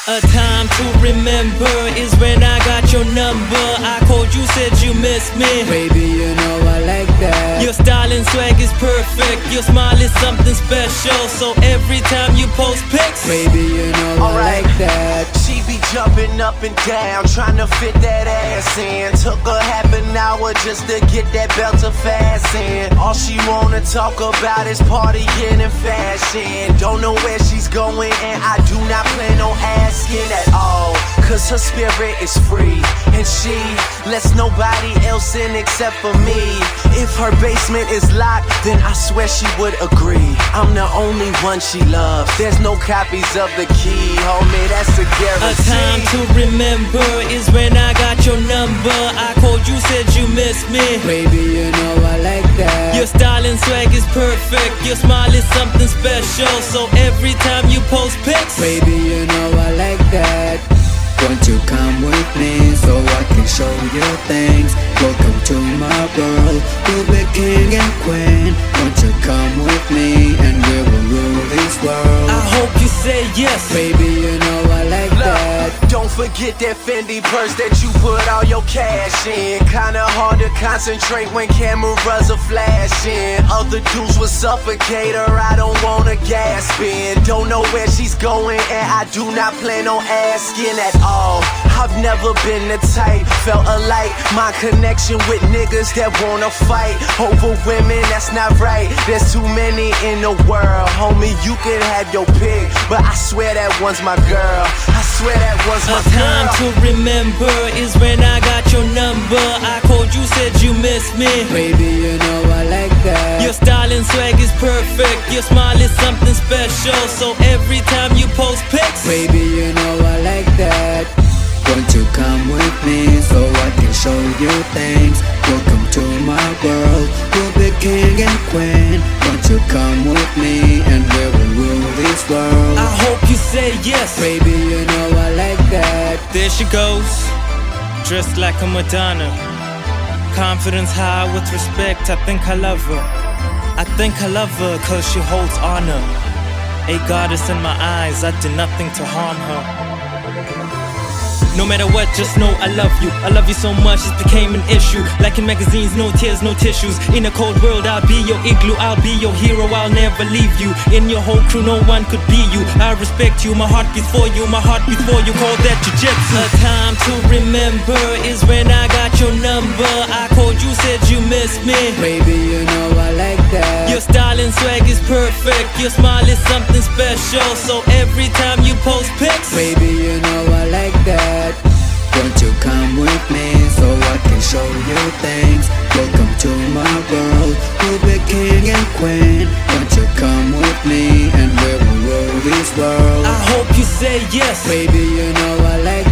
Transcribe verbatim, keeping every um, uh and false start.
A time to remember is when I got your number. I called you, said you missed me. Baby, you know I like that. Your style and swag is perfect. Your smile is something special. So every time you post pics, baby, you know I Alright. like that. She be jumping up and down, trying to fit that ass in. Took her half an hour just to get that belt to fasten. All she wanna talk about is partying and fashion. Don't know where she's going and I do not plan on asking at all. Cause her spirit is free and she lets nobody else in except for me. If her basement is locked, then I swear she would agree. I'm the only one she loves. There's no copies of the key, homie, that's a guarantee. a time to remember is when I got your number. I called you, said you missed me. Baby, you know I like that. Your style and swag is perfect. Your smile is something special. So every time you post pics, Baby, you know I like that. Won't you come with me so I can show you things? Welcome to my world, we'll be king and queen. Won't you come with me and we will rule this world? I hope you say yes. Baby, you know I like that. Don't forget that Fendi purse that you put all your cash in. Kinda hard to concentrate when cameras are flashing. Other dudes will suffocate her, I don't wanna gasp in. Don't know where she's going and I do not plan on asking at all. I've never been the type, felt alike. My connection with niggas that wanna fight over women, that's not right. There's too many in the world, homie, you can have your pick, but I swear that one's my girl. I swear that one's my A time girl. to remember is when I got your number. I called you, said you missed me. Baby, you know I like that. Your style and swag is perfect. Your smile is something special. So every time you post pics, Baby, you know I like that. Won't you come with me so I can show you things? Welcome to my world, we'll be king and queen. Won't you come with me and we will rule this world? I hope you say yes. Baby, you know I like that. There she goes, dressed like a Madonna. Confidence high with respect, I think I love her. I think I love her cause she holds honor. A goddess in my eyes, I did nothing to harm her. No matter what, just know I love you. I love you so much, it became an issue. Like in magazines, no tears, no tissues. In a cold world, I'll be your igloo. I'll be your hero, I'll never leave you. In your whole crew, no one could be you. I respect you, my heart beats for you. My heart beats for you, call that jiu-jitsu. A time to remember is when I got your number. I called you, said you missed me. Baby, you know I like that. Your style and swag is perfect. Your smile is something special. So every time you post pics, Baby, you know I like that. Won't you come with me so I can show you things? Welcome to my world, we'll be king and queen. Won't you come with me and we will rule this world? I hope you say yes. Baby, you know I like